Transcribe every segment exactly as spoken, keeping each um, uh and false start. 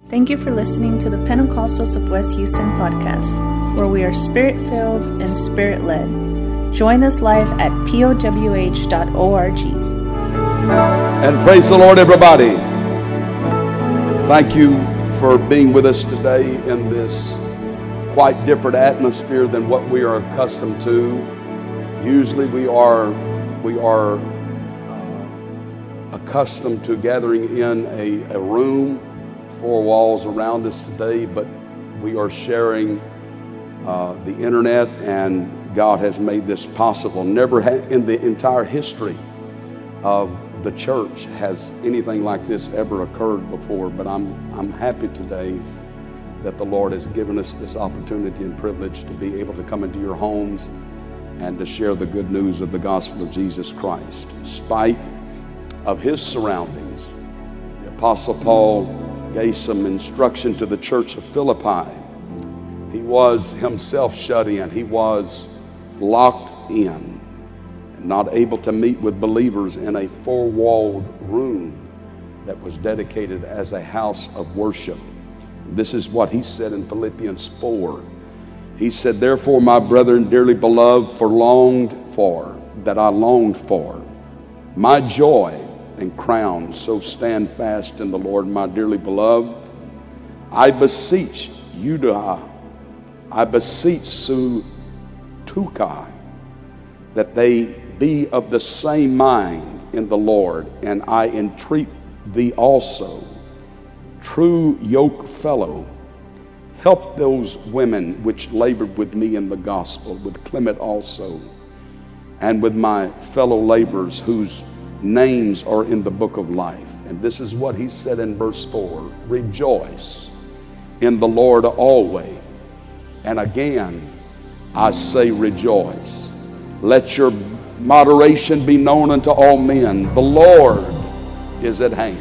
Thank you for listening to the Pentecostals of West Houston podcast, where we are spirit-filled and spirit-led. Join us live at P O W H dot org. And praise the Lord, everybody. Thank you for being with us today in this quite different atmosphere than what we are accustomed to. Usually we are we are uh, accustomed to gathering in a, a room, four walls around us today, but we are sharing uh, the internet, and God has made this possible. Never ha- in the entire history of the church has anything like this ever occurred before, but I'm I'm happy today that the Lord has given us this opportunity and privilege to be able to come into your homes and to share the good news of the gospel of Jesus Christ. In spite of his surroundings, the Apostle Paul gave some instruction to the church of Philippi. He was himself shut in. He was locked in and not able to meet with believers in a four-walled room that was dedicated as a house of worship. This is what he said in Philippians four. He said, "Therefore, my brethren, dearly beloved, for longed for, that I longed for, my joy and crown, so stand fast in the Lord, my dearly beloved. I beseech you to, I beseech Sutukai, that they be of the same mind in the Lord, and I entreat thee also, true yoke fellow, help those women which labored with me in the gospel, with Clement also, and with my fellow laborers whose names are in the book of life." And this is what he said in verse four, "Rejoice in the Lord always. And again, I say rejoice. Let your moderation be known unto all men. The Lord is at hand.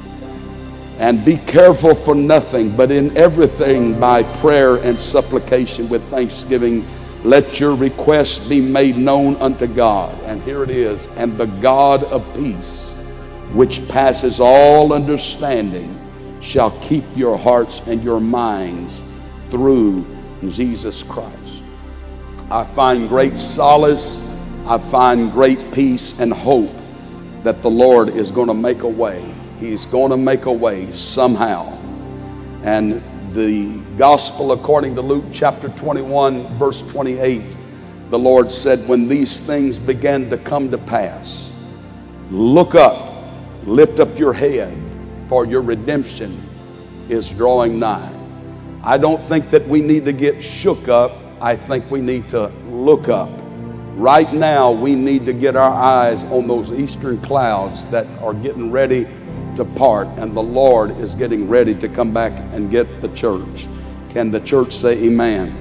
And be careful for nothing, but in everything by prayer and supplication with thanksgiving, let your requests be made known unto God." And here it is, "And the God of peace, which passes all understanding, shall keep your hearts and your minds through Jesus Christ." I find great solace, I find great peace and hope that the Lord is going to make a way. He's going to make a way somehow. And the gospel according to Luke chapter twenty-one, verse twenty-eight, the Lord said, "When these things began to come to pass, look up, lift up your head, for your redemption is drawing nigh." I don't think that we need to get shook up. I think we need to look up. Right now, we need to get our eyes on those eastern clouds that are getting ready to part, and the Lord is getting ready to come back and get the church. Can the church say amen?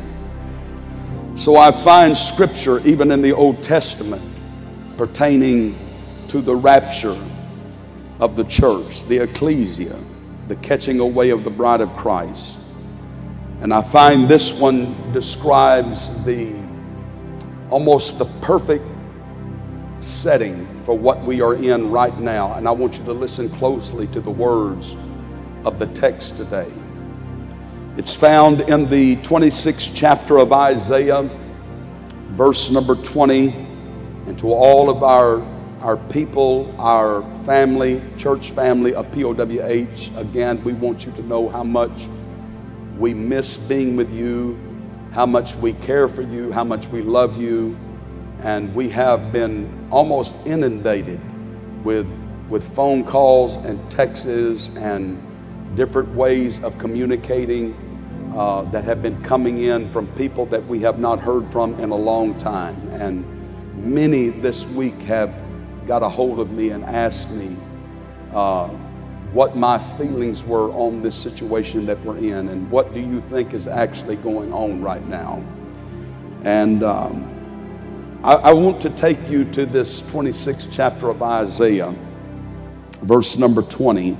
So I find scripture even in the Old Testament pertaining to the rapture of the church, the ecclesia, the catching away of the bride of Christ. And I find this one describes the almost the perfect setting for what we are in right now. And I want you to listen closely to the words of the text today. It's found in the twenty-sixth chapter of Isaiah, verse number twenty. And to all of our, our people, our family, church family of P O W H, again, we want you to know how much we miss being with you, how much we care for you, how much we love you. And we have been almost inundated with, with phone calls and texts and different ways of communicating uh, that have been coming in from people that we have not heard from in a long time. And many this week have got a hold of me and asked me uh, what my feelings were on this situation that we're in, and what do you think is actually going on right now. And um, I, I want to take you to this twenty-sixth chapter of Isaiah, verse number twenty.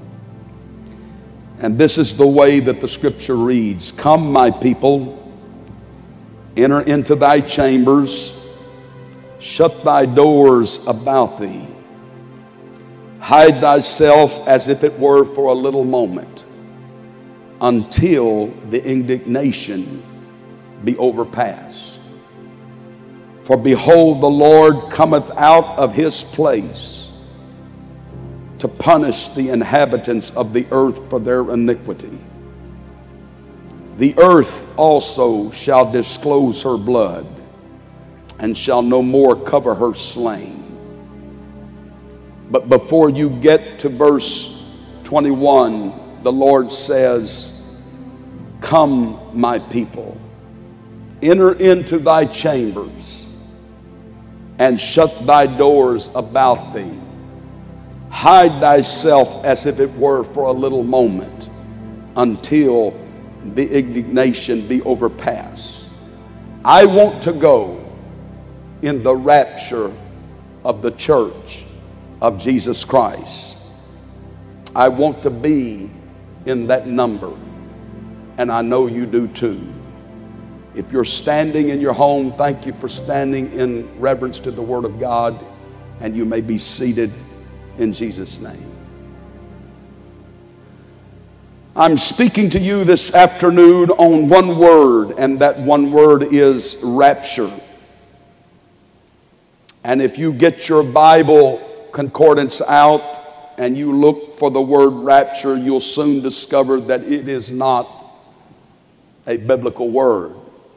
And this is the way that the scripture reads: "Come, my people, enter into thy chambers, shut thy doors about thee. Hide thyself as if it were for a little moment, until the indignation be overpassed. For behold, the Lord cometh out of his place to punish the inhabitants of the earth for their iniquity. The earth also shall disclose her blood, and shall no more cover her slain. But before you get to verse twenty-one, the Lord says, come, my people, enter into thy chambers, and shut thy doors about thee. Hide thyself as if it were for a little moment, until the indignation be overpassed. I want to go in the rapture of the church of Jesus Christ. I want to be in that number, and I know you do too. If you're standing in your home, thank you for standing in reverence to the Word of God, and you may be seated in Jesus' name. I'm speaking to you this afternoon on one word, and that one word is rapture. And if you get your Bible concordance out and you look for the word rapture, you'll soon discover that it is not a biblical word.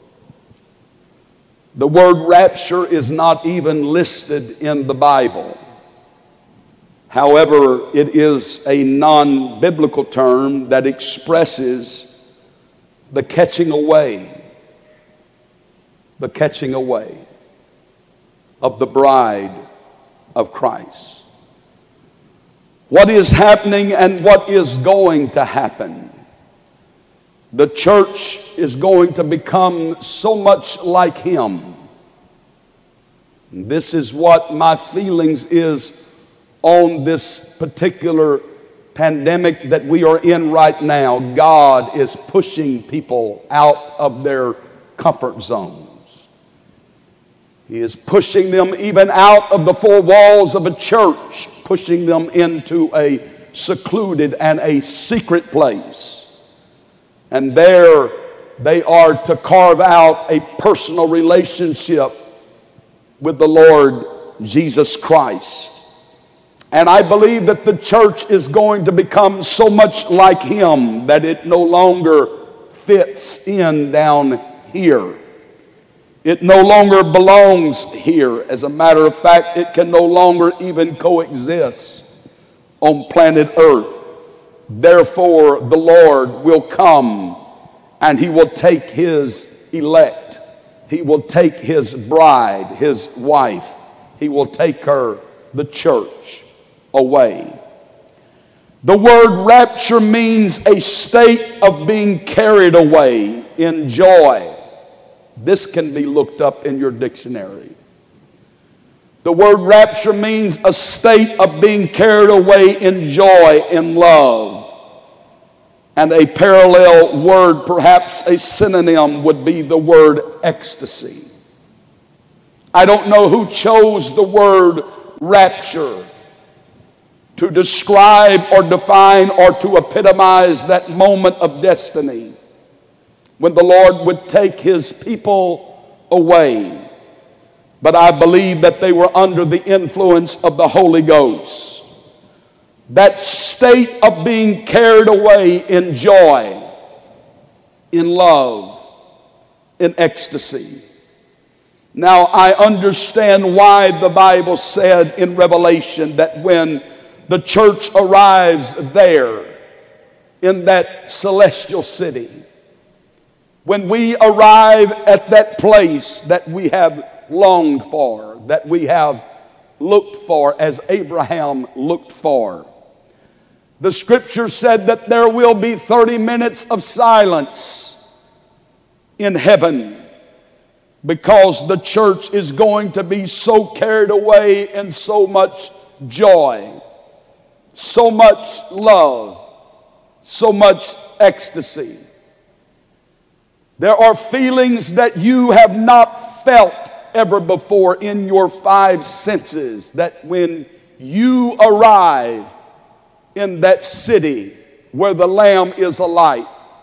The word rapture is not even listed in the Bible. However, it is a non-biblical term that expresses the catching away, the catching away of the bride of Christ. What is happening and what is going to happen? The church is going to become so much like him. This is what my feelings is on this particular pandemic that we are in right now. God is pushing people out of their comfort zones. He is pushing them even out of the four walls of a church, pushing them into a secluded and a secret place. And there they are to carve out a personal relationship with the Lord Jesus Christ. And I believe that the church is going to become so much like him that it no longer fits in down here. It no longer belongs here. As a matter of fact, it can no longer even coexist on planet Earth. Therefore, the Lord will come and he will take his elect. He will take his bride, his wife. He will take her, the church, away. The word rapture means a state of being carried away in joy. This can be looked up in your dictionary. The word rapture means a state of being carried away in joy, in love. And a parallel word, perhaps a synonym, would be the word ecstasy. I don't know who chose the word rapture to describe or define or to epitomize that moment of destiny when the Lord would take his people away. But I believe that they were under the influence of the Holy Ghost. That state of being carried away in joy, in love, in ecstasy. Now, I understand why the Bible said in Revelation that when the church arrives there in that celestial city, when we arrive at that place that we have longed for, that we have looked for as Abraham looked for, the scripture said that there will be thirty minutes of silence in heaven, because the church is going to be so carried away in so much joy, so much love, so much ecstasy. There are feelings that you have not felt ever before in your five senses, that when you arrive in that city where the Lamb is alight,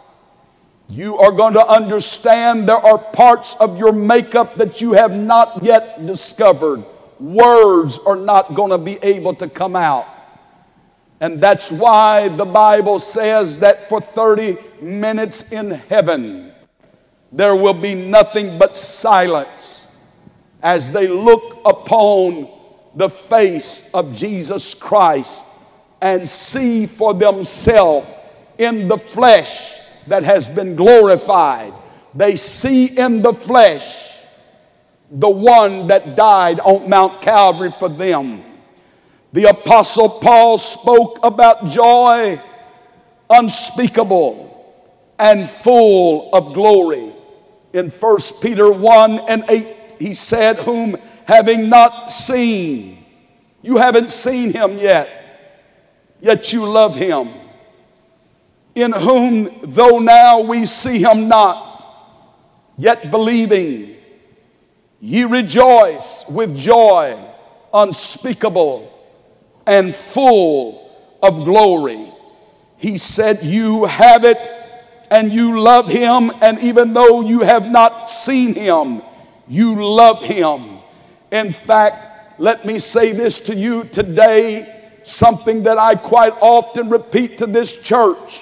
You are going to understand there are parts of your makeup that you have not yet discovered. Words are not going to be able to come out. And that's why the Bible says that for thirty minutes in heaven, there will be nothing but silence as they look upon the face of Jesus Christ and see for themselves in the flesh that has been glorified. They see in the flesh the one that died on Mount Calvary for them. The Apostle Paul spoke about joy unspeakable and full of glory. In First Peter one and eight, he said, whom having not seen, you haven't seen him yet, yet you love him. In whom, though now we see him not, yet believing, ye rejoice with joy unspeakable and full of glory. He said, you have it and you love him, and even though you have not seen him, you love him. In fact, let me say this to you today, something that I quite often repeat to this church.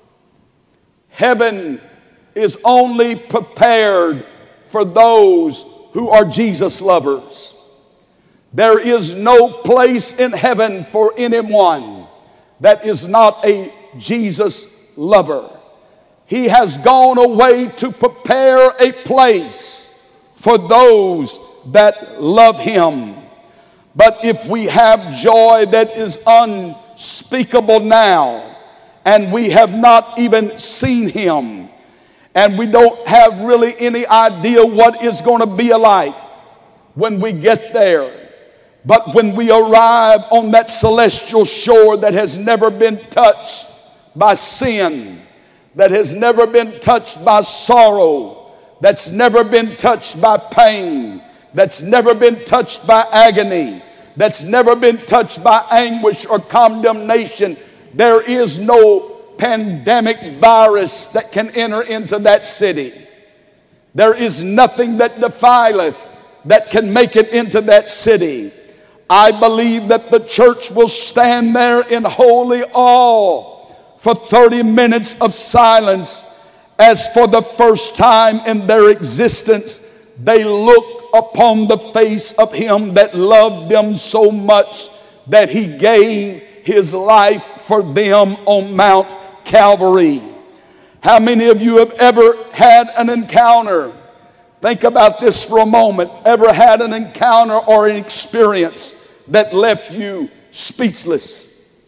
Heaven is only prepared for those who are Jesus lovers. There is no place in heaven for anyone that is not a Jesus lover. He has gone away to prepare a place for those that love him. But if we have joy that is unspeakable now, and we have not even seen him, and we don't have really any idea what it's going to be like when we get there, but when we arrive on that celestial shore that has never been touched by sin, that has never been touched by sorrow, that's never been touched by pain, that's never been touched by agony, that's never been touched by anguish or condemnation, there is no pandemic virus that can enter into that city. There is nothing that defileth that can make it into that city. I believe that the church will stand there in holy awe for thirty minutes of silence, as for the first time in their existence they look upon the face of him that loved them so much that he gave his life for them on Mount Calvary. How many of you have ever had an encounter? Think about this for a moment. Ever had an encounter or an experience that left you speechless?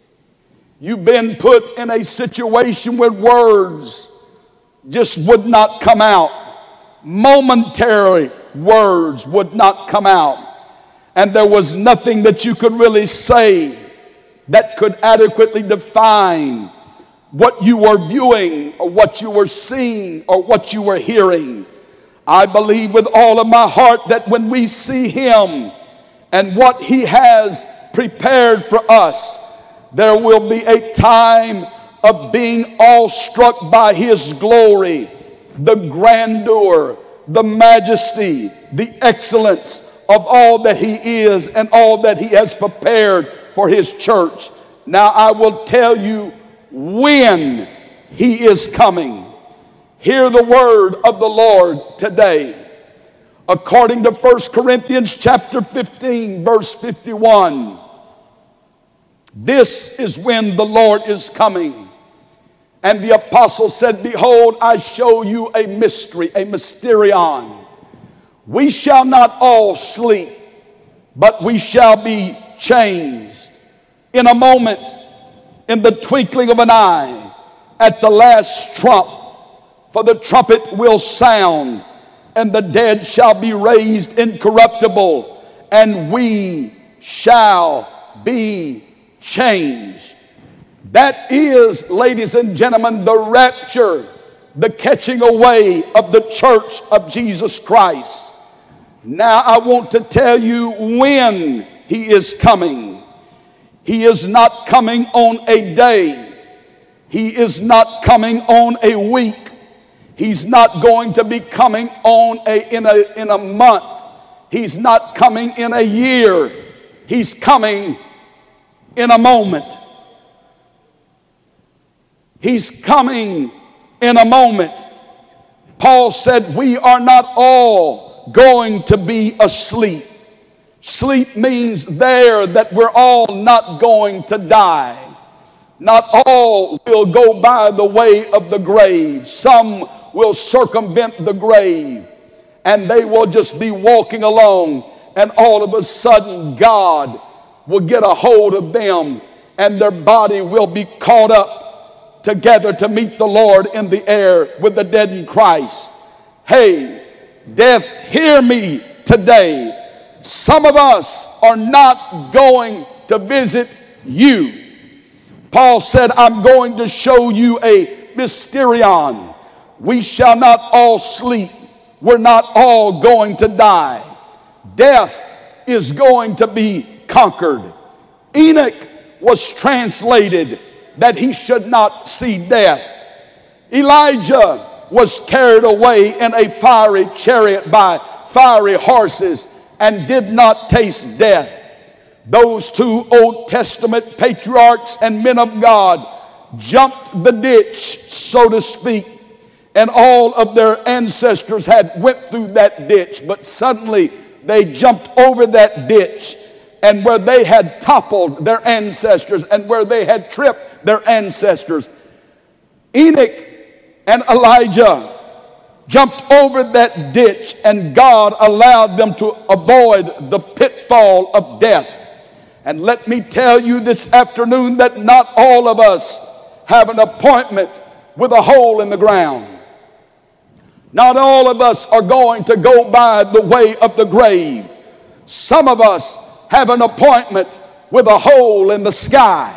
You've been put in a situation where words just would not come out. Momentary words would not come out. And there was nothing that you could really say that could adequately define what you were viewing or what you were seeing or what you were hearing. I believe with all of my heart that when we see him and what he has prepared for us, there will be a time of being awestruck by his glory, the grandeur, the majesty, the excellence of all that he is and all that he has prepared for his church. Now I will tell you when he is coming. Hear the word of the Lord today. According to First Corinthians chapter fifteen, verse fifty-one, this is when the Lord is coming. And the apostle said, behold, I show you a mystery, a mysterion. We shall not all sleep, but we shall be changed in a moment, in the twinkling of an eye, at the last trump. For the trumpet will sound, and the dead shall be raised incorruptible, and we shall be changed. That is, ladies and gentlemen, the rapture, the catching away of the church of Jesus Christ. Now I want to tell you when he is coming. He is not coming on a day. He is not coming on a week. He's not going to be coming on a, in, a, in a month. He's not coming in a year. He's coming in a moment. He's coming in a moment. Paul said, we are not all going to be asleep. Sleep means there that we're all not going to die. Not all will go by the way of the grave. Some will circumvent the grave, and they will just be walking along, and all of a sudden God will get a hold of them, and their body will be caught up together to meet the Lord in the air with the dead in Christ. Hey, death, hear me today. Some of us are not going to visit you. Paul said, I'm going to show you a mysterion. We shall not all sleep. We're not all going to die. Death is going to be conquered. Enoch was translated that he should not see death. Elijah was carried away in a fiery chariot by fiery horses and did not taste death. Those two Old Testament patriarchs and men of God jumped the ditch, so to speak, and all of their ancestors had went through that ditch, but suddenly they jumped over that ditch, and where they had toppled their ancestors and where they had tripped their ancestors, Enoch and Elijah jumped over that ditch, and God allowed them to avoid the pitfall of death. And let me tell you this afternoon that not all of us have an appointment with a hole in the ground. Not all of us are going to go by the way of the grave. Some of us have an appointment with a hole in the sky.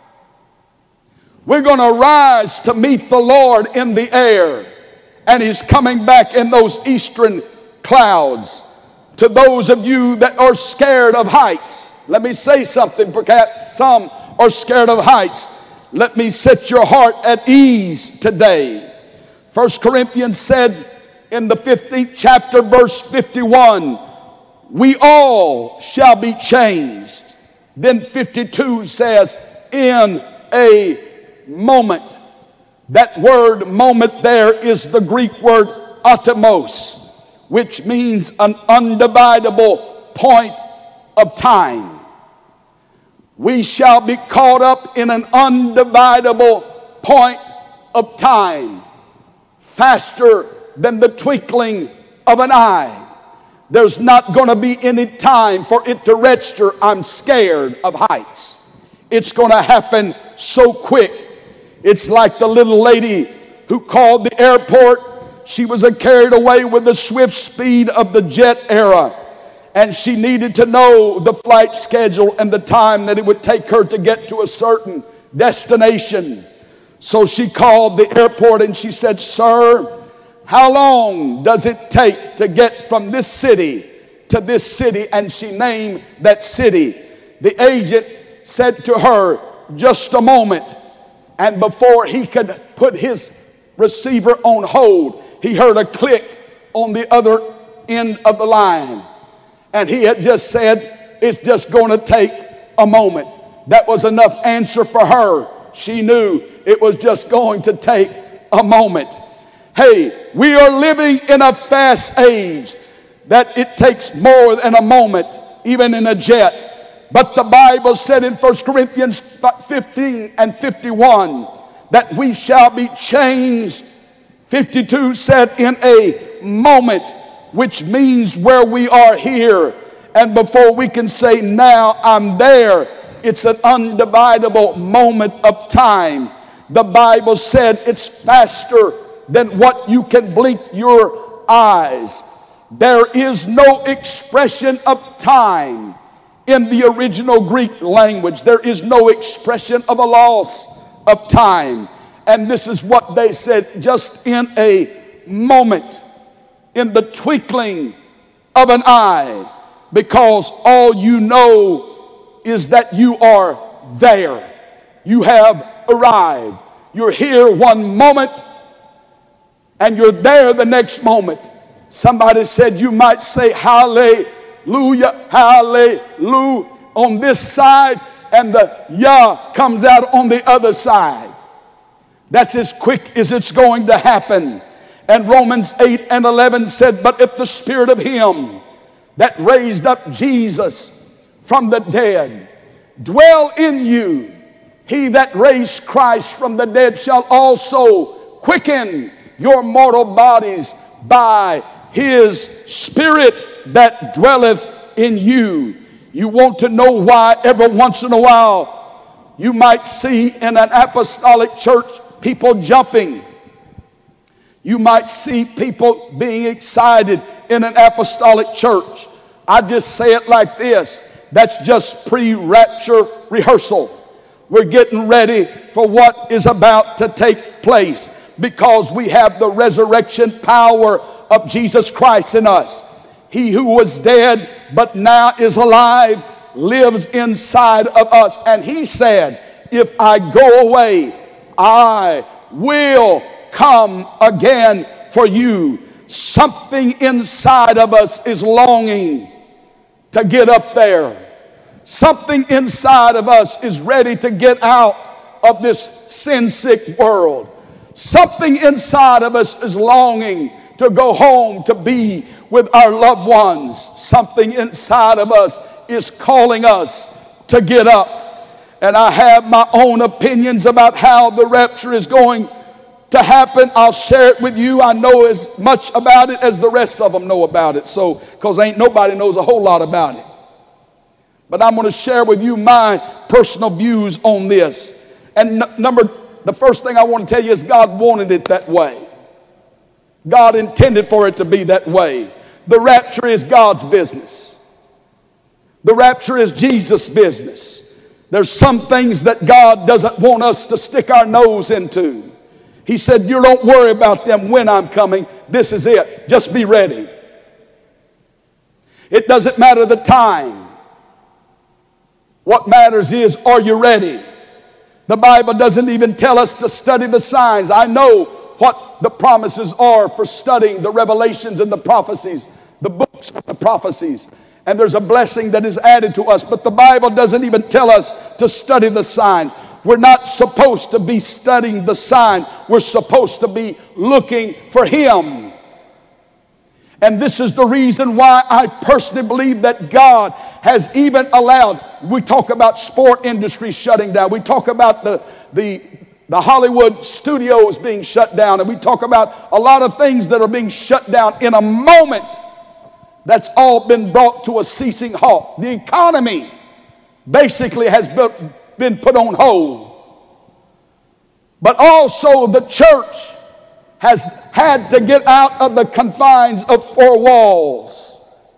We're going to rise to meet the Lord in the air, and He's coming back in those eastern clouds. To those of you that are scared of heights, let me say something. Perhaps some are scared of heights. Let me set your heart at ease today. First Corinthians said in the fifteenth chapter, verse fifty-one, we all shall be changed. Then fifty-two says, in a moment. That word moment there is the Greek word atomos, which means an undividable point of time. We shall be caught up in an undividable point of time, faster than the twinkling of an eye. There's not going to be any time for it to register, I'm scared of heights. It's going to happen so quick. It's like the little lady who called the airport. She was carried away with the swift speed of the jet era, and she needed to know the flight schedule and the time that it would take her to get to a certain destination. So she called the airport and she said, sir, how long does it take to get from this city to this city? And she named that city. The agent said to her, just a moment. And before he could put his receiver on hold, he heard a click on the other end of the line. And he had just said, it's just going to take a moment. That was enough answer for her. She knew it was just going to take a moment. Hey, we are living in a fast age that it takes more than a moment, even in a jet. But the Bible said in First Corinthians fifteen and fifty-one that we shall be changed. fifty-two said in a moment, which means where we are here. And before we can say now I'm there, it's an undividable moment of time. The Bible said it's faster than what you can blink your eyes. There is no expression of time in the original Greek language. There is no expression of a loss of time. And this is what they said, just in a moment, in the twinkling of an eye, because all you know is that you are there. You have arrived. You're here one moment, and you're there the next moment. Somebody said you might say hallelujah, hallelujah on this side, and the Yah comes out on the other side. That's as quick as it's going to happen. And Romans eight and eleven said, but if the spirit of him that raised up Jesus from the dead dwell in you, he that raised Christ from the dead shall also quicken your mortal bodies by his spirit that dwelleth in you. You want to know why every once in a while you might see in an apostolic church people jumping. You might see people being excited in an apostolic church. I just say it like this. That's just pre-rapture rehearsal. We're getting ready for what is about to take place because we have the resurrection power of Jesus Christ in us. He who was dead but now is alive lives inside of us. And he said, if I go away, I will come again for you. Something inside of us is longing to get up there. Something inside of us is ready to get out of this sin-sick world. Something inside of us is longing to go home to be with our loved ones. Something inside of us is calling us to get up. And I have my own opinions about how the rapture is going to happen. I'll share it with you. I know as much about it as the rest of them know about it. So, because ain't nobody knows a whole lot about it. But I'm going to share with you my personal views on this. And n- number, the first thing I want to tell you is God wanted it that way. God intended for it to be that way. The rapture is God's business. The rapture is Jesus' business. There's some things that God doesn't want us to stick our nose into. He said, you don't worry about them when I'm coming. This is it. Just be ready. It doesn't matter the time. What matters is, are you ready? The Bible doesn't even tell us to study the signs. I know what the promises are for studying the revelations and the prophecies, the books of the prophecies. And there's a blessing that is added to us. But the Bible doesn't even tell us to study the signs. We're not supposed to be studying the sign. We're supposed to be looking for Him. And this is the reason why I personally believe that God has even allowed, we talk about sport industry shutting down. We talk about the, the, the Hollywood studios being shut down. And we talk about a lot of things that are being shut down in a moment. That's all been brought to a ceasing halt. The economy basically has been put on hold. But also the church has had to get out of the confines of four walls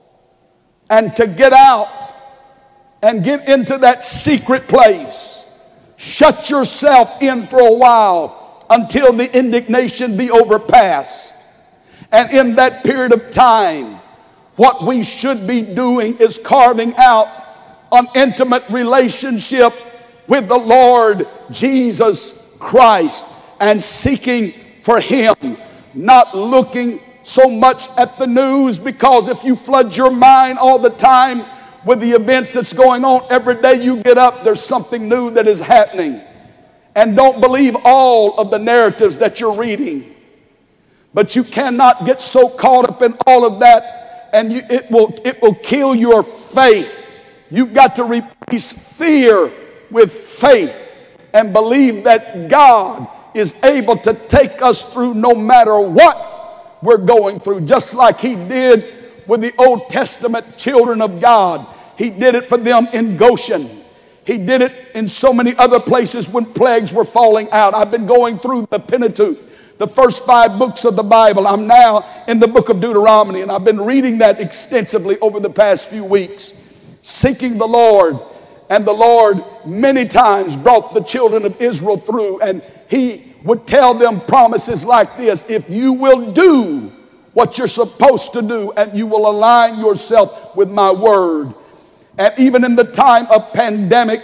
and to get out and get into that secret place. Shut yourself in for a while until the indignation be overpassed. And in that period of time, what we should be doing is carving out an intimate relationship with the Lord Jesus Christ and seeking for Him, not looking so much at the news, because if you flood your mind all the time with the events that's going on, every day you get up, there's something new that is happening. And don't believe all of the narratives that you're reading. But you cannot get so caught up in all of that, and you, it will it will kill your faith. You've got to replace fear with faith and believe that God is able to take us through no matter what we're going through, just like He did with the Old Testament children of God. He did it for them in Goshen. He did it in so many other places when plagues were falling out. I've been going through the Pentateuch, the first five books of the Bible. I'm now in the book of Deuteronomy, and I've been reading that extensively over the past few weeks, seeking the Lord. And the Lord many times brought the children of Israel through, and He would tell them promises like this: if you will do what you're supposed to do and you will align yourself with my word. And even in the time of pandemic,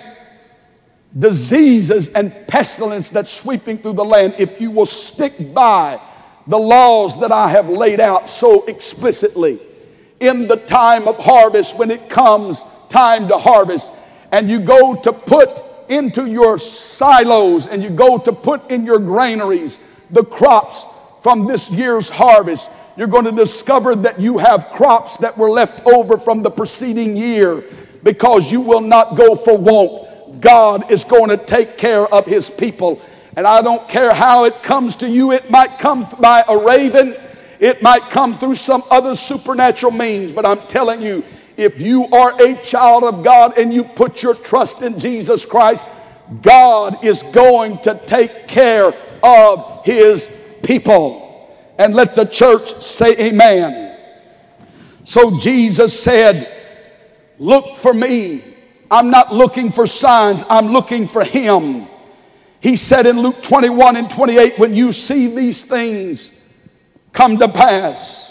diseases and pestilence that's sweeping through the land, if you will stick by the laws that I have laid out so explicitly. In the time of harvest, when it comes time to harvest, and you go to put into your silos and you go to put in your granaries the crops from this year's harvest, you're going to discover that you have crops that were left over from the preceding year, because you will not go for want. God is going to take care of His people. And I don't care how it comes to you. It might come by a raven. It might come through some other supernatural means. But I'm telling you, if you are a child of God and you put your trust in Jesus Christ, God is going to take care of His people. And let the church say amen. So Jesus said, look for me. I'm not looking for signs. I'm looking for Him. He said in Luke twenty-one and twenty-eight, when you see these things come to pass,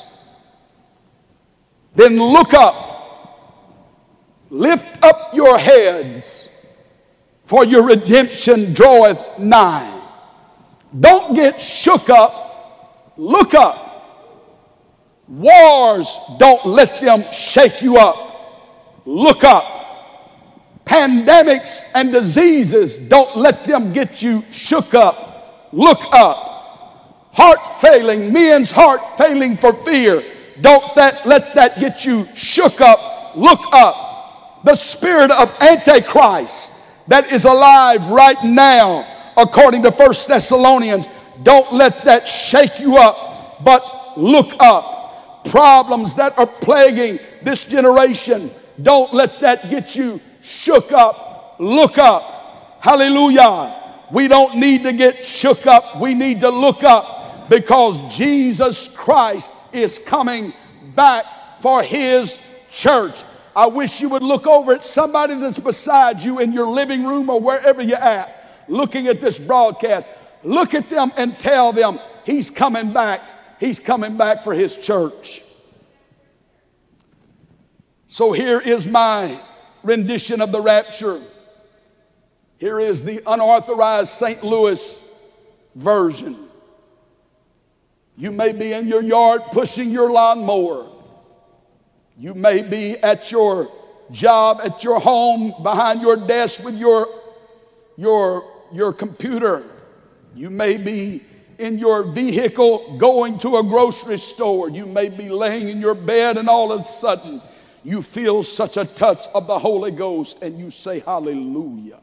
then look up, lift up your heads, for your redemption draweth nigh. Don't get shook up, look up. Wars, don't let them shake you up, look up. Pandemics and diseases, don't let them get you shook up, look up. Heart failing, men's heart failing for fear, don't that let that get you shook up, look up. The spirit of Antichrist that is alive right now, according to First Thessalonians, don't let that shake you up, but look up. Problems that are plaguing this generation, don't let that get you shook up, look up. Hallelujah. We don't need to get shook up. We need to look up, because Jesus Christ is coming back for His church. I wish you would look over at somebody that's beside you in your living room or wherever you're at, looking at this broadcast. Look at them and tell them He's coming back. He's coming back for His church. So here is my rendition of the rapture. Here is the unauthorized Saint Louis version. You may be in your yard pushing your lawnmower. You may be at your job, at your home, behind your desk with your, your, your computer. You may be in your vehicle going to a grocery store. You may be laying in your bed, and all of a sudden you feel such a touch of the Holy Ghost and you say, hallelujah.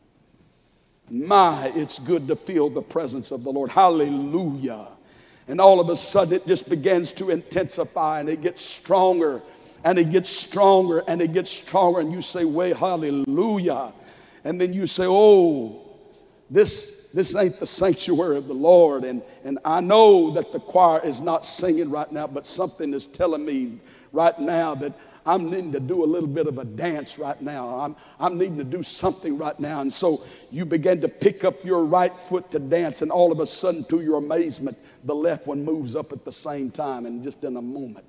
My, it's good to feel the presence of the Lord. Hallelujah. And all of a sudden it just begins to intensify, and it gets stronger and it gets stronger and it gets stronger. And you say, wait, hallelujah. And then you say, oh, this, this ain't the sanctuary of the Lord. And, and I know that the choir is not singing right now, but something is telling me right now that I'm needing to do a little bit of a dance right now. I'm, I'm needing to do something right now. And so you begin to pick up your right foot to dance, and all of a sudden, to your amazement, the left one moves up at the same time, and just in a moment,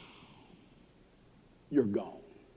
you're gone.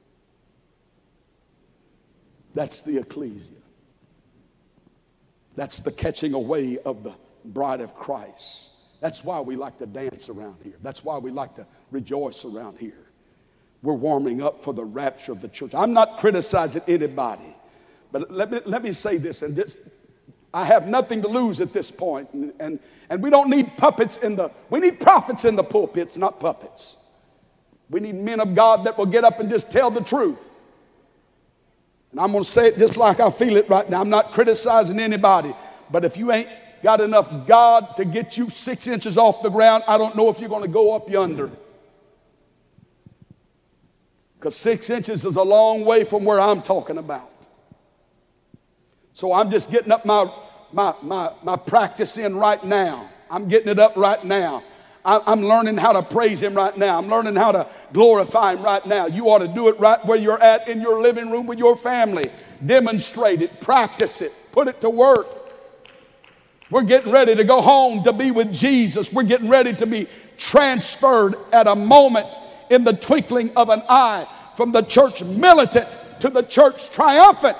That's the ecclesia. That's the catching away of the bride of Christ. That's why we like to dance around here. That's why we like to rejoice around here. We're warming up for the rapture of the church. I'm not criticizing anybody, but let me, let me say this, and this, I have nothing to lose at this point, and, and, and we don't need puppets in the, we need prophets in the pulpits, not puppets. We need men of God that will get up and just tell the truth. And I'm going to say it just like I feel it right now. I'm not criticizing anybody, but if you ain't got enough God to get you six inches off the ground, I don't know if you're going to go up yonder. Because six inches is a long way from where I'm talking about. So I'm just getting up my, my, my, my practice in right now. I'm getting it up right now. I'm learning how to praise Him right now. I'm learning how to glorify Him right now. You ought to do it right where you're at in your living room with your family. Demonstrate it. Practice it. Put it to work. We're getting ready to go home to be with Jesus. We're getting ready to be transferred at a moment, in the twinkling of an eye, from the church militant to the church triumphant.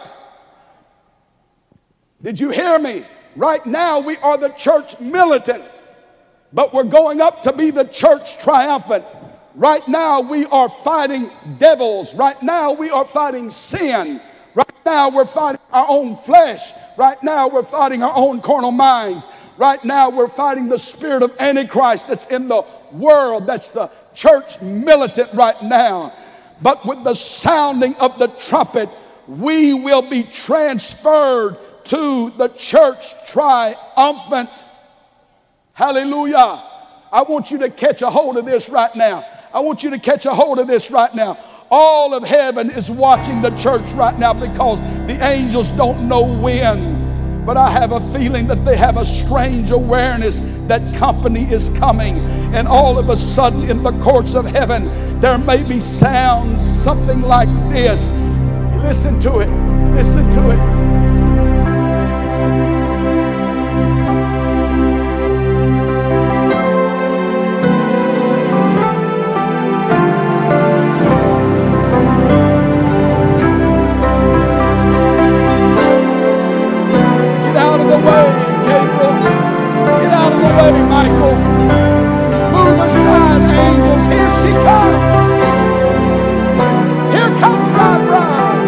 Did you hear me? Right now we are the church militant. but we're going up to be the church triumphant. Right now we are fighting devils. Right now we are fighting sin. Right now we're fighting our own flesh. Right now we're fighting our own carnal minds. Right now we're fighting the spirit of Antichrist that's in the world. That's the church militant right now. But with the sounding of the trumpet, we will be transferred to the church triumphant. Hallelujah. I want you to catch a hold of this right now. I want you to catch a hold of this right now. All of heaven is watching the church right now because the angels don't know when. But I have a feeling that they have a strange awareness that company is coming. And all of a sudden in the courts of heaven, there may be sounds, something like this. Listen to it. Listen to it. Michael, move aside, angels. Here she comes. Here comes my bride.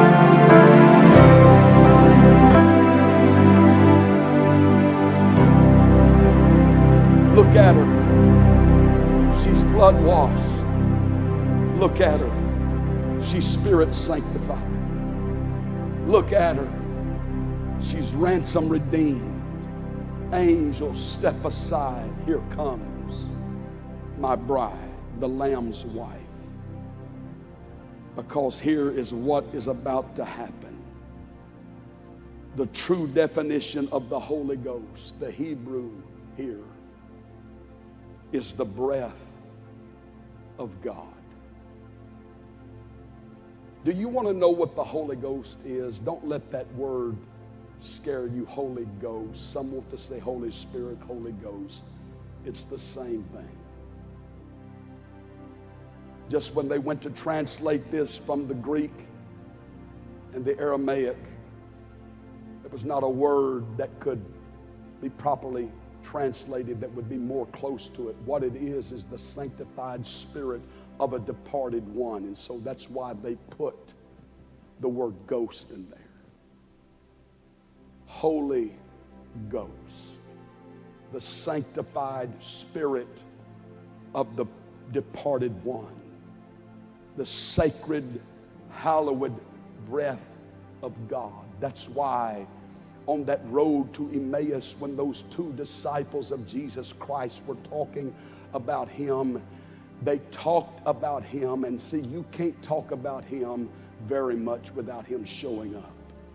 Look at her. She's blood washed. Look at her. She's spirit sanctified. Look at her. She's ransom redeemed. Angels, step aside. Here comes my bride, the Lamb's wife. Because here is what is about to happen. The true definition of the Holy Ghost, the Hebrew here, is the breath of God. Do you want to know what the Holy Ghost is? Don't let that word scare you, Holy Ghost. Some want to say Holy Spirit, Holy Ghost. It's the same thing. Just when they went to translate this from the Greek and the Aramaic, there was not a word that could be properly translated that would be more close to it. What it is is the sanctified spirit of a departed one. And so that's why they put the word ghost in there. Holy Ghost, the sanctified spirit of the departed one, the sacred, hallowed breath of God. That's why on that road to Emmaus, when those two disciples of Jesus Christ were talking about him, they talked about him, and see, you can't talk about him very much without him showing up.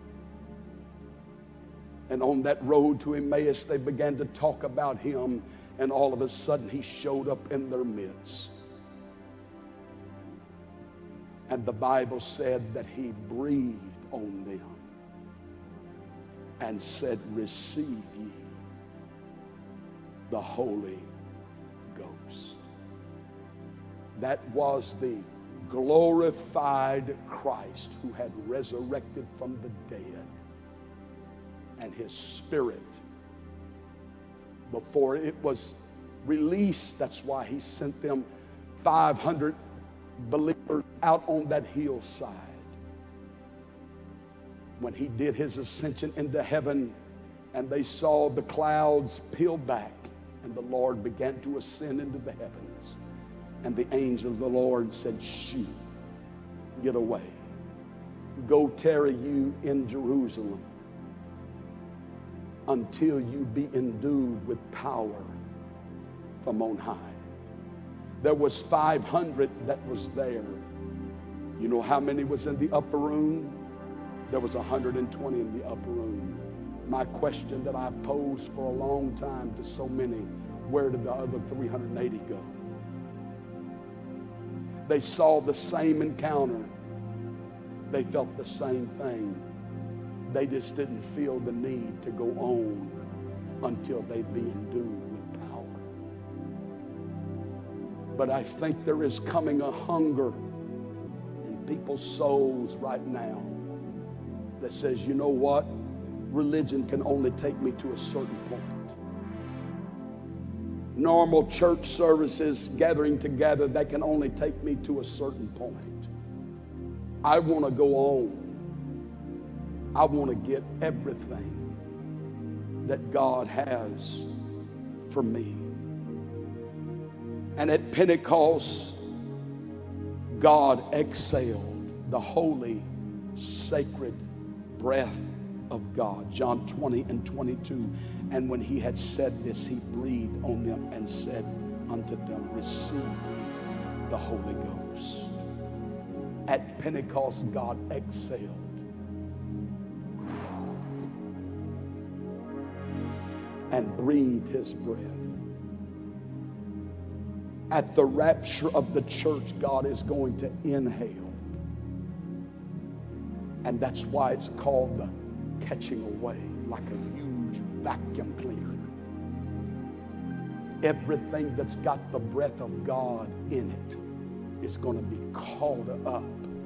And on that road to Emmaus, they began to talk about him, and all of a sudden he showed up in their midst. And the Bible said that he breathed on them and said, receive ye the Holy Ghost. That was the glorified Christ who had resurrected from the dead. And his spirit, before it was released, that's why he sent them five hundred believers out on that hillside. When he did his ascension into heaven, and they saw the clouds peel back, and the Lord began to ascend into the heavens, and the angel of the Lord said, shoo, get away. Go tarry you in Jerusalem until you be endued with power from on high. There was five hundred that was there. You know how many was in the upper room? There was one hundred twenty in the upper room. My question that I posed for a long time to so many, where did the other three hundred eighty go? They saw the same encounter. They felt the same thing. They just didn't feel the need to go on until they be endued with power. But I think there is coming a hunger in people's souls right now that says, you know what? Religion can only take me to a certain point. normal church services, gathering together, that can only take me to a certain point. I want to go on. I want to get everything that God has for me. And at Pentecost, God exhaled the holy, sacred breath of God. John twenty and twenty-two. And when he had said this, he breathed on them and said unto them, receive the Holy Ghost. At Pentecost, God exhaled and breathed his breath. At the rapture of the church, God is going to inhale. And that's why it's called the catching away, like a huge vacuum cleaner. Everything that's got the breath of God in it is going to be called up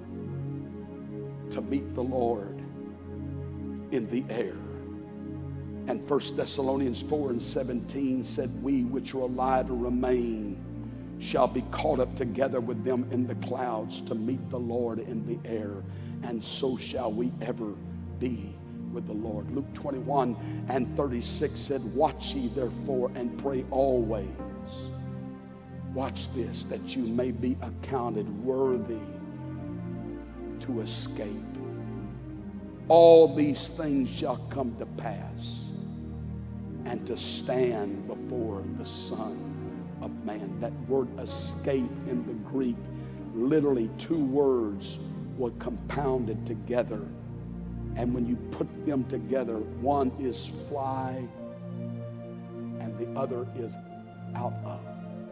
to meet the Lord in the air. And First Thessalonians four and seventeen said, we which are alive and remain shall be caught up together with them in the clouds to meet the Lord in the air, and so shall we ever be with the Lord. Luke twenty-one and thirty-six said, watch ye therefore and pray always. Watch this, that you may be accounted worthy to escape. All these things shall come to pass, and to stand before the Son of Man. That word escape in the Greek, literally two words were compounded together. And when you put them together, one is fly and the other is out of.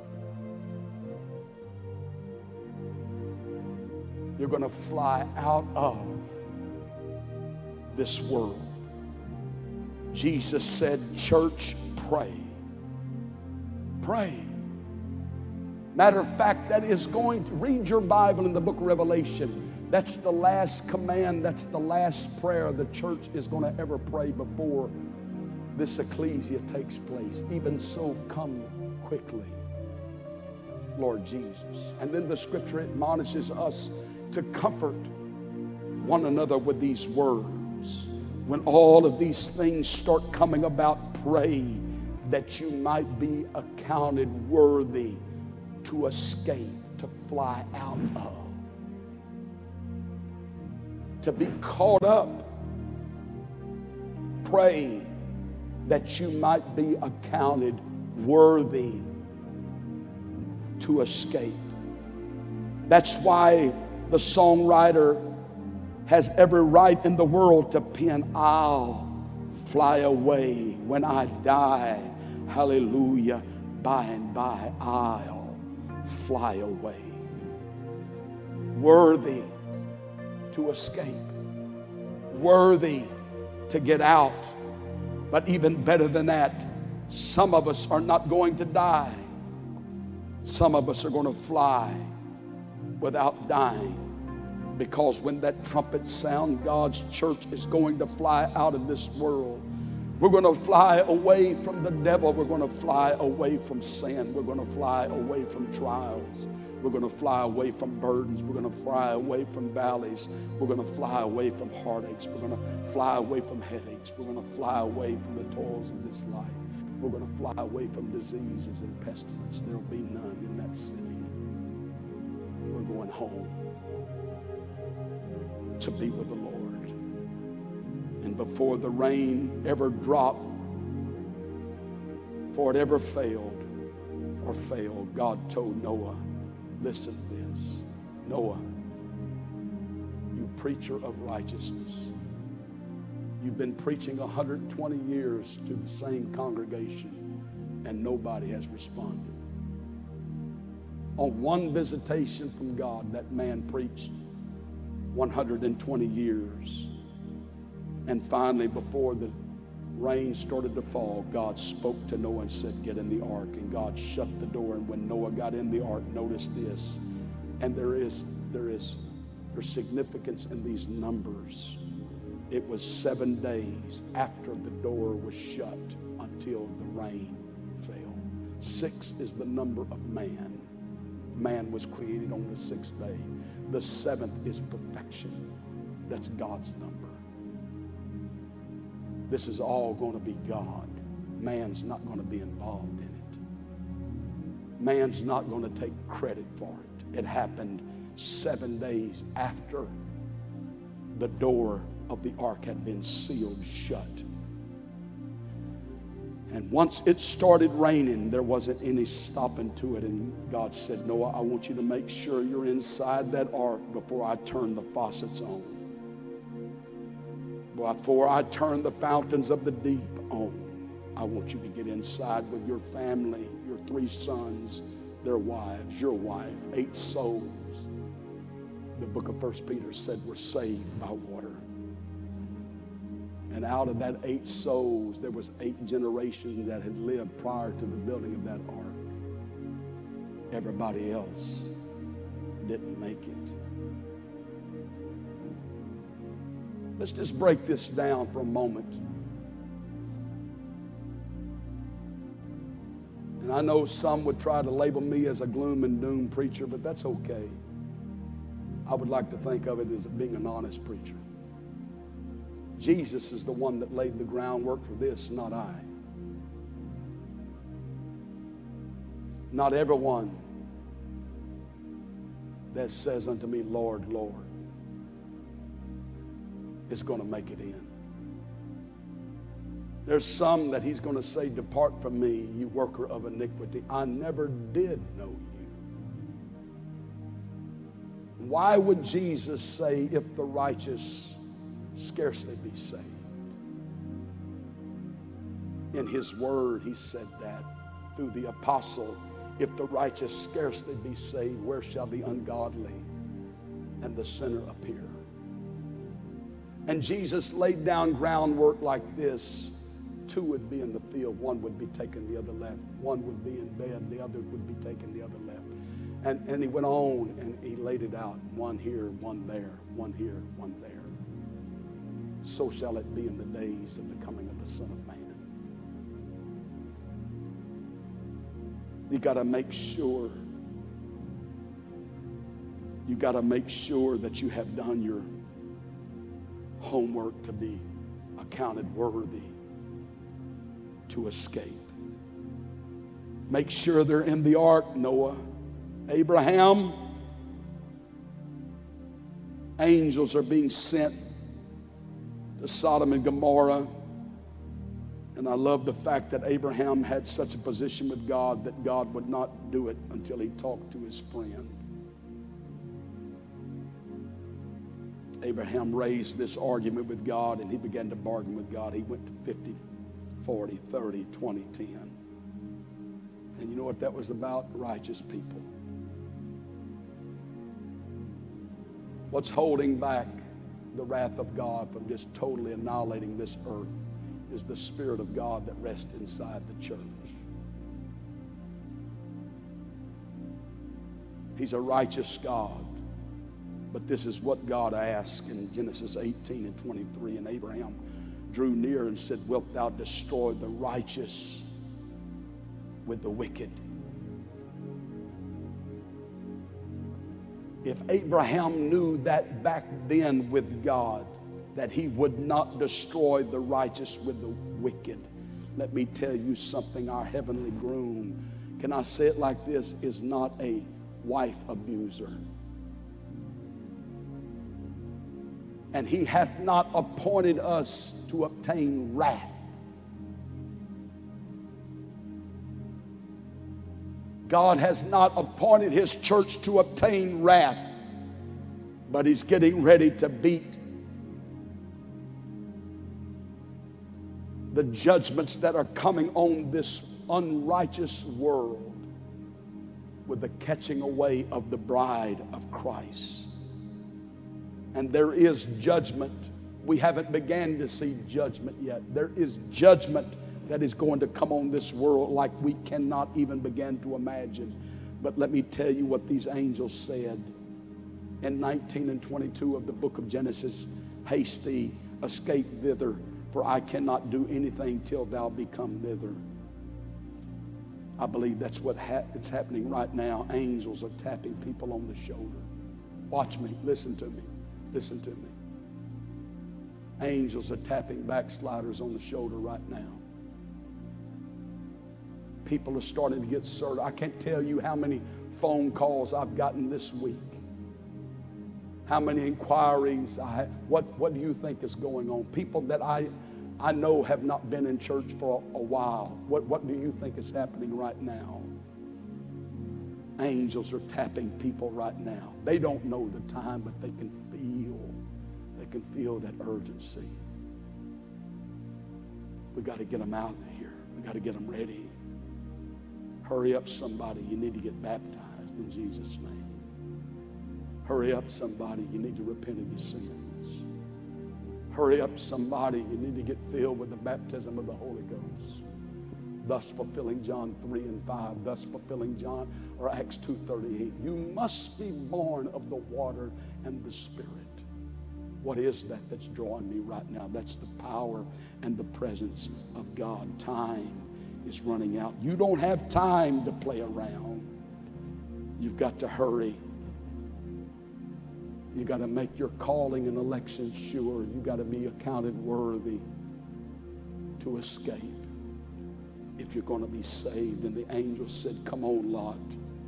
You're going to fly out of this world. Jesus said, church, pray. Pray. Matter of fact, that is going to read your Bible in the book of Revelation. That's the last command. That's the last prayer the church is going to ever pray before this ecclesia takes place. Even so, come quickly, Lord Jesus. And then the scripture admonishes us to comfort one another with these words. When all of these things start coming about, pray that you might be accounted worthy to escape, to fly out of, to be caught up. Pray that you might be accounted worthy to escape. That's why the songwriter has every right in the world to pen, I'll fly away when I die. Hallelujah. By and by I'll fly away. Worthy to escape. Worthy to get out. But even better than that, some of us are not going to die. Some of us are going to fly without dying. Because when that trumpet sounds, God's church is going to fly out of this world. We're going to fly away from the devil. We're going to fly away from sin. We're going to fly away from trials. We're going to fly away from burdens. We're going to fly away from valleys. We're going to fly away from heartaches. We're going to fly away from headaches. We're going to fly away from the toils of this life. We're going to fly away from diseases and pestilence. There will be none in that city. We're going home to be with the Lord. And before the rain ever dropped, before it ever failed or failed, God told Noah, listen to this. Noah, you preacher of righteousness. You've been preaching one hundred twenty years to the same congregation and nobody has responded. On one visitation from God, that man preached one hundred twenty years. And finally, before the rain started to fall, God spoke to Noah and said, get in the ark. And God shut the door. And when Noah got in the ark, notice this. And there is, there is, there's significance in these numbers. It was seven days after the door was shut until the rain fell. Six is the number of man. Man was created on the sixth day. The seventh is perfection. That's God's number. This is all going to be God. Man's not going to be involved in it. Man's not going to take credit for it. It happened seven days after the door of the ark had been sealed shut. And once it started raining, there wasn't any stopping to it. And God said, Noah, I want you to make sure you're inside that ark before I turn the faucets on. Before I turn the fountains of the deep on. I want you to get inside with your family, your three sons, their wives, your wife, eight souls. The book of First Peter said were saved by water. And out of that eight souls, there was eight generations that had lived prior to the building of that ark. Everybody else didn't make it. Let's just break this down for a moment. And I know some would try to label me as a gloom and doom preacher, but that's okay. I would like to think of it as being an honest preacher. Jesus is the one that laid the groundwork for this, not I. Not everyone that says unto me, Lord, Lord, is going to make it in. There's some that he's going to say, depart from me, you worker of iniquity. I never did know you. Why would Jesus say, if the righteous scarcely be saved? In his word, he said that through the apostle. If the righteous scarcely be saved, where shall the ungodly and the sinner appear? And Jesus laid down groundwork like this. Two would be in the field, one would be taking the other left. One would be in bed, the other would be taking the other left. And, and he went on and he laid it out. One here, one there, one here, one there. So shall it be in the days of the coming of the Son of Man. You got to make sure, you got to make sure that you have done your homework to be accounted worthy to escape. Make sure they're in the ark, Noah, Abraham. Angels are being sent to Sodom and Gomorrah. And I love the fact that Abraham had such a position with God that God would not do it until he talked to his friend. Abraham raised this argument with God, and he began to bargain with God. He went to fifty, forty, thirty, twenty, ten. And you know what that was about? Righteous people. What's holding back the wrath of God from just totally annihilating this earth is the Spirit of God that rests inside the church. He's a righteous God. But this is what God asked in Genesis eighteen and twenty-three. And Abraham drew near and said, wilt thou destroy the righteous with the wicked? If Abraham knew that back then with God, that he would not destroy the righteous with the wicked, let me tell you something. Our heavenly groom, can I say it like this, is not a wife abuser. And he hath not appointed us to obtain wrath. God has not appointed his church to obtain wrath, but he's getting ready to beat the judgments that are coming on this unrighteous world with the catching away of the bride of Christ. And there is judgment. We haven't began to see judgment yet. There is judgment that is going to come on this world like we cannot even begin to imagine. But let me tell you what these angels said in nineteen and twenty-two of the book of Genesis. Haste thee, escape thither, for I cannot do anything till thou be come thither. I believe that's what ha- it's happening right now. Angels are tapping people on the shoulder. Watch me. Listen to me. Listen to me. Angels are tapping backsliders on the shoulder right now. People are starting to get certain. I can't tell you how many phone calls I've gotten this week. How many inquiries I have. What, what do you think is going on? People that I, I know have not been in church for a, a while. What, what do you think is happening right now? Angels are tapping people right now. They don't know the time, but they can feel, they can feel that urgency. We got to get them out of here. We got to get them ready. Hurry up, somebody. You need to get baptized in Jesus' name. Hurry up, somebody. You need to repent of your sins. Hurry up, somebody. You need to get filled with the baptism of the Holy Ghost. Thus fulfilling John three and five. Thus fulfilling John or Acts two thirty-eight. You must be born of the water and the Spirit. What is that that's drawing me right now? That's the power and the presence of God. Time is running out. You don't have time to play around. You've got to hurry. You got to make your calling and election sure. You got to be accounted worthy to escape if you're going to be saved. And the angel said, come on, Lot.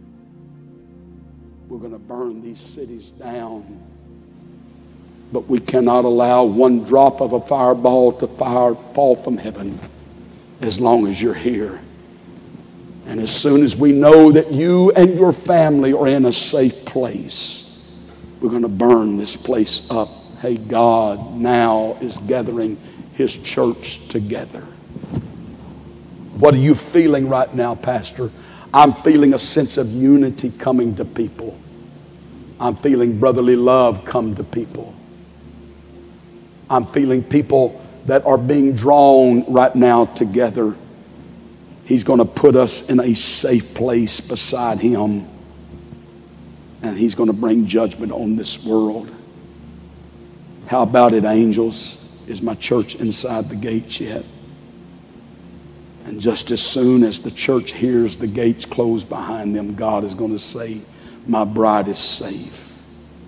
We're going to burn these cities down. But we cannot allow one drop of a fireball to fire, fall from heaven as long as you're here. And as soon as we know that you and your family are in a safe place, we're going to burn this place up. Hey, God now is gathering His church together. What are you feeling right now, Pastor? I'm feeling a sense of unity coming to people. I'm feeling brotherly love come to people. I'm feeling people that are being drawn right now together. He's going to put us in a safe place beside Him. And He's going to bring judgment on this world. How about it, angels? Is my church inside the gates yet? And just as soon as the church hears the gates close behind them, God is going to say, my bride is safe.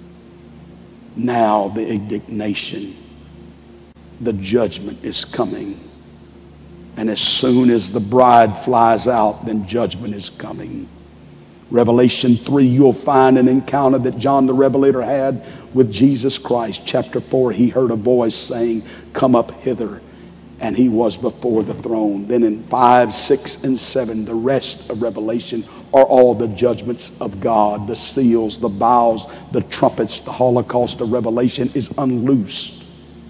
Now the indignation, the judgment is coming. And as soon as the bride flies out, then judgment is coming. Revelation three, you'll find an encounter that John the Revelator had with Jesus Christ. Chapter four, he heard a voice saying, come up hither. And he was before the throne. Then in five, six, and seven, the rest of Revelation are all the judgments of God. The seals, the bowls, the trumpets, the Holocaust of Revelation is unloosed.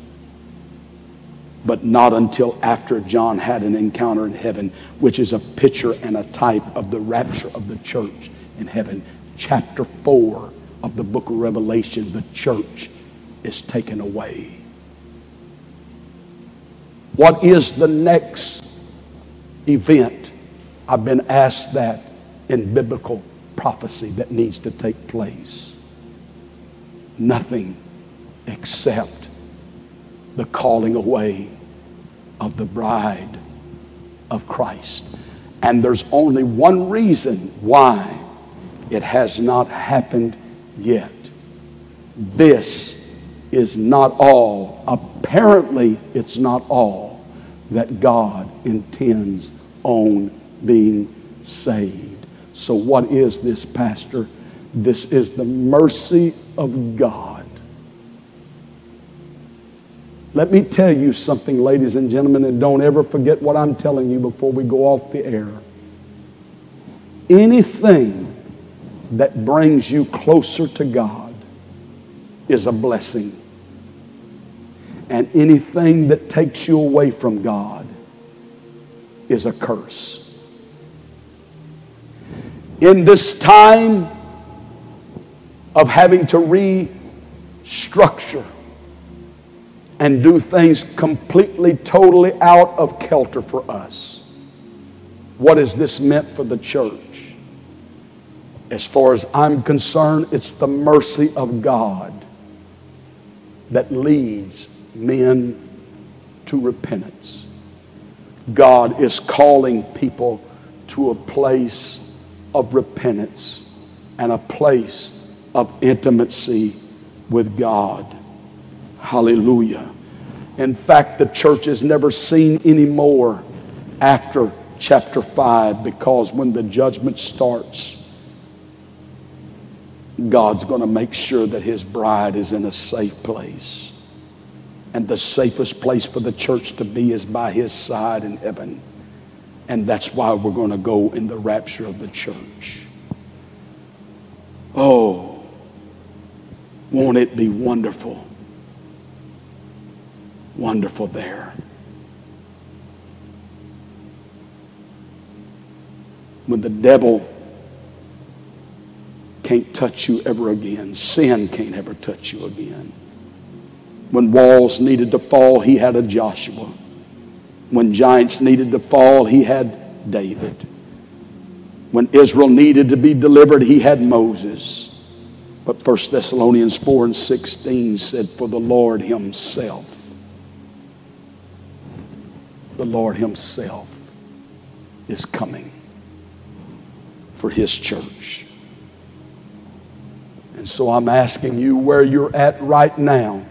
But not until after John had an encounter in heaven, which is a picture and a type of the rapture of the church in heaven. Chapter four of the book of Revelation, the church is taken away. What is the next event? I've been asked that in biblical prophecy that needs to take place. Nothing except the calling away of the bride of Christ. And there's only one reason why it has not happened yet. This is not all, apparently it's not all that God intends on being saved. So what is this, Pastor? This is the mercy of God. Let me tell you something, ladies and gentlemen, and don't ever forget what I'm telling you before we go off the air. Anything that brings you closer to God is a blessing. And anything that takes you away from God is a curse. In this time of having to restructure and do things completely, totally out of kilter for us, what has this meant for the church? As far as I'm concerned, it's the mercy of God that leads men to repentance. God is calling people to a place of repentance and a place of intimacy with God. Hallelujah. In fact, the church is never seen anymore after chapter five, because when the judgment starts, God's going to make sure that His bride is in a safe place. And the safest place for the church to be is by His side in heaven. And that's why we're going to go in the rapture of the church. Oh, won't it be wonderful? Wonderful there. When the devil can't touch you ever again. Sin can't ever touch you again. When walls needed to fall, he had a Joshua. When giants needed to fall, he had David. When Israel needed to be delivered, he had Moses. But First Thessalonians four and sixteen said, for the Lord Himself, the Lord Himself is coming for His church. And so I'm asking you, where you're at right now,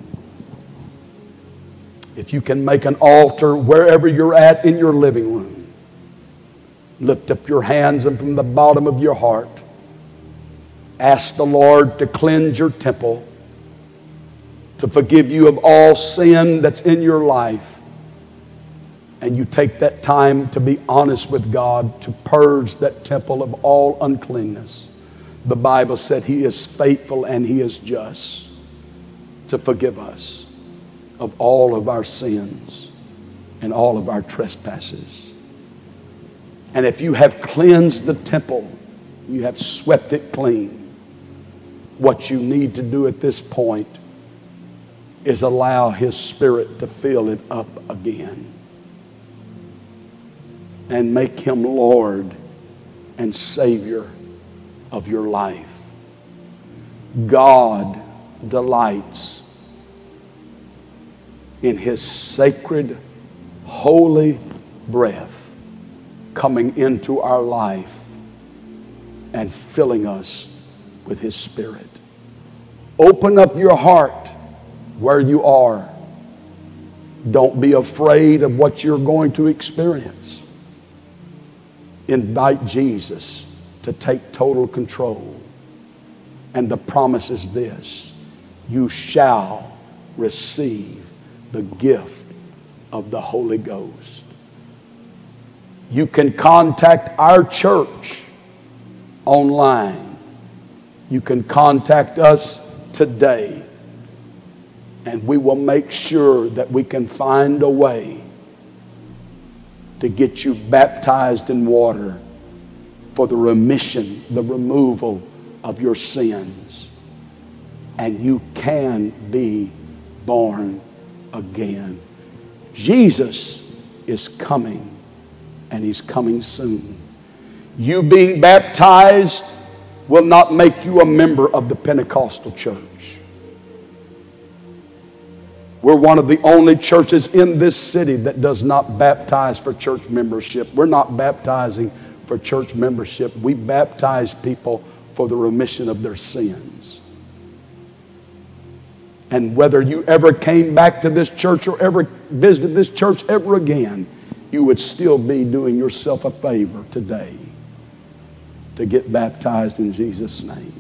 if you can make an altar wherever you're at in your living room, lift up your hands and from the bottom of your heart, ask the Lord to cleanse your temple, to forgive you of all sin that's in your life. And you take that time to be honest with God, to purge that temple of all uncleanness. The Bible said He is faithful and He is just to forgive us of all of our sins and all of our trespasses. And if you have cleansed the temple, you have swept it clean, what you need to do at this point is allow His Spirit to fill it up again. And make Him Lord and Savior of your life. God delights in His sacred, holy breath coming into our life and filling us with His Spirit. Open up your heart where you are. Don't be afraid of what you're going to experience. Invite Jesus to take total control. And the promise is this: you shall receive the gift of the Holy Ghost. You can contact our church online. You can contact us today, and we will make sure that we can find a way to get you baptized in water for the remission, the removal of your sins. And you can be born again. Jesus is coming, and He's coming soon. You being baptized will not make you a member of the Pentecostal church. We're one of the only churches in this city that does not baptize for church membership. We're not baptizing for church membership. We baptize people for the remission of their sins. And whether you ever came back to this church or ever visited this church ever again, you would still be doing yourself a favor today to get baptized in Jesus' name.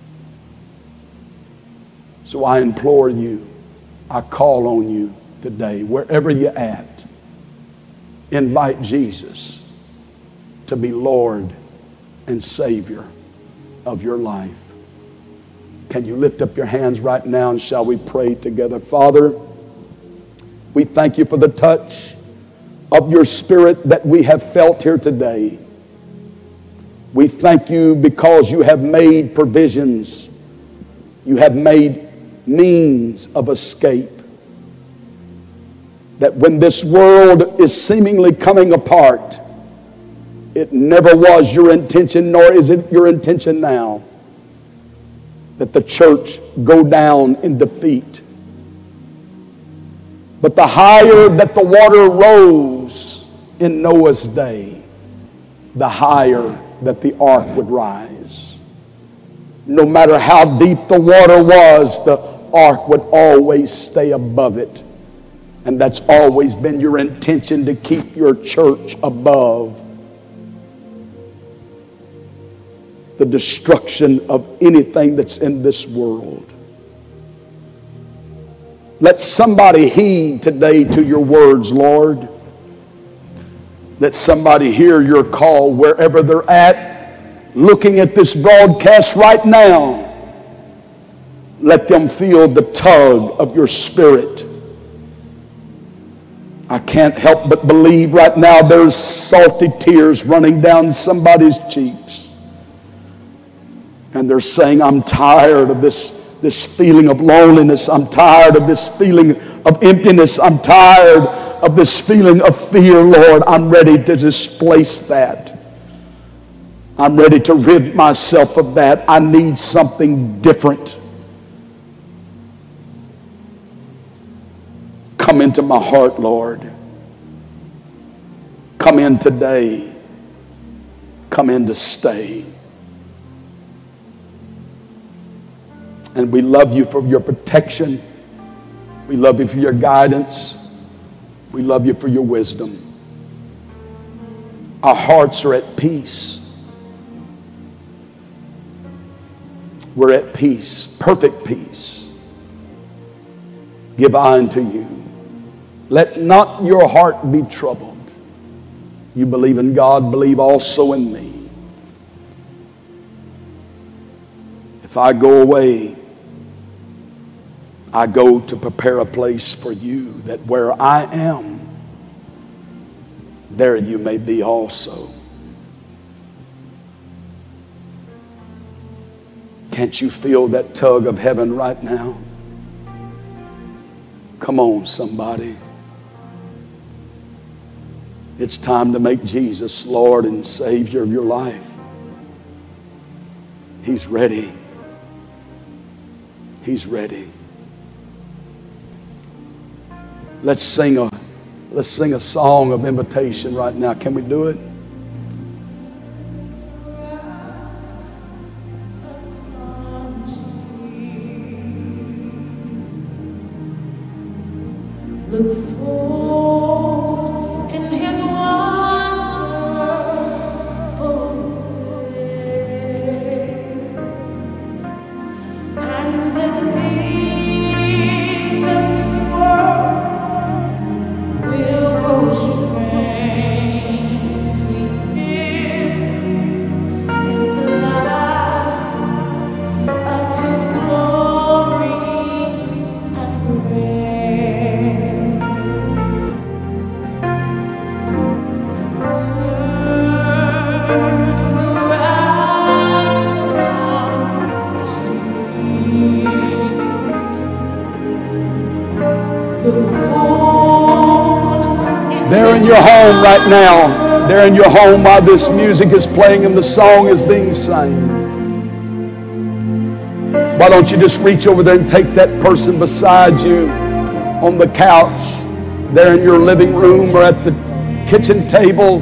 So I implore you, I call on you today, wherever you're at, invite Jesus to be Lord and Savior of your life. Can you lift up your hands right now and shall we pray together? Father, we thank you for the touch of your Spirit that we have felt here today. We thank you because you have made provisions. You have made means of escape. That when this world is seemingly coming apart, it never was your intention, nor is it your intention now, that the church go down in defeat. But the higher that the water rose in Noah's day, the higher that the ark would rise. No matter how deep the water was, the ark would always stay above it. And that's always been your intention, to keep your church above the destruction of anything that's in this world. Let somebody heed today to your words, Lord. Let somebody hear your call wherever they're at, looking at this broadcast right now. Let them feel the tug of your Spirit. I can't help but believe right now there's salty tears running down somebody's cheeks. And they're saying, I'm tired of this, this feeling of loneliness. I'm tired of this feeling of emptiness. I'm tired of this feeling of fear, Lord. I'm ready to displace that. I'm ready to rid myself of that. I need something different. Come into my heart, Lord. Come in today. Come in to stay. And we love you for your protection. We love you for your guidance. We love you for your wisdom. Our hearts are at peace. We're at peace, perfect peace. Give eye unto you. Let not your heart be troubled. You believe in God, believe also in me. If I go away, I go to prepare a place for you, that where I am, there you may be also. Can't you feel that tug of heaven right now? Come on, somebody. It's time to make Jesus Lord and Savior of your life. He's ready. He's ready. Let's sing a let's sing a song of invitation right now. Can we do it? Look full in His wonderful face, and the things of this world will grow strangely dim in the light of His glory and grace. They're in your home right now. They're in your home while this music is playing and the song is being sung. Why don't you just reach over there and take that person beside you on the couch, there in your living room or at the kitchen table,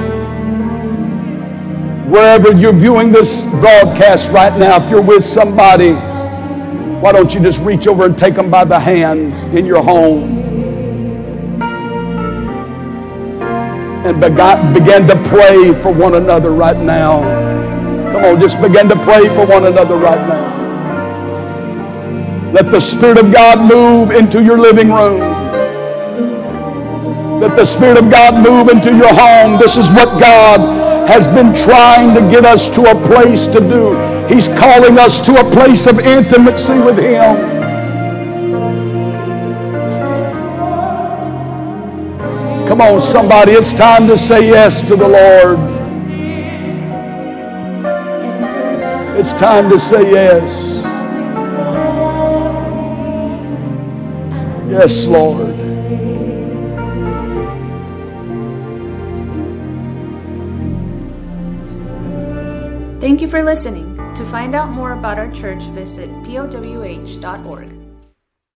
wherever you're viewing this broadcast right now. If you're with somebody, why don't you just reach over and take them by the hand in your home and begin to pray for one another right now. Come on, just begin to pray for one another right now. Let the Spirit of God move into your living room. Let the Spirit of God move into your home. This is what God has been trying to get us to a place to do. He's calling us to a place of intimacy with Him. Come on, somebody, it's time to say yes to the Lord. It's time to say yes. Yes, Lord. Thank you for listening. To find out more about our church, visit P O W H dot org.